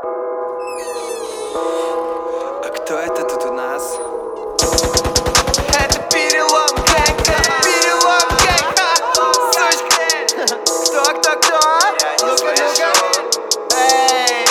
А кто это тут у нас? Это перелом гэнг, перелом гэнг, сучка. Кто? Ну-ка. Эй.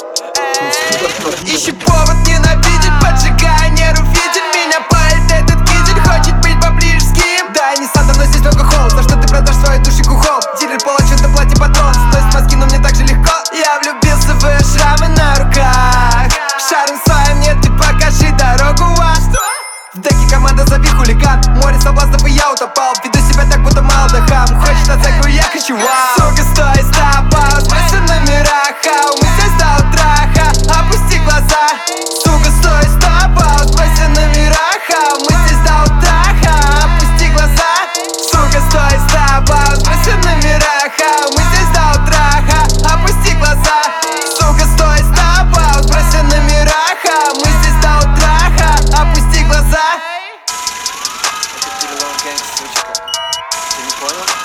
Ищу повод ненавидеть, поджигая нервы, видит меня палит этот китель, хочет быть поближе с кем. Да, я не Санта, но здесь много холод, за что ты продашь свою душику холод. Дилер получен, ты плати патрон, стоит мозги, но мне так же легко. Я влюбился в ее шрамы на руках, шаром своим нет, ты покажи дорогу. В деке команда зови хулиган, море соблазнов и я утопал. Веду себя так, будто мало дохам, хочет оценку, я хочу вау. Сука, стой, стопал, сбросил номера, хау, мы здесь до утра, опусти глаза. Сука, стой, стопал, сбросил номера, хау, мы здесь до утра, опусти глаза. Сука, стой, стопал, сбросил номера, хау, мы здесь до утра, опусти глаза. Сука, стой, стопал, сбросил номера, хау, мы здесь до утра, опусти глаза. Это перелом гэнг, сучка. Ты не понял?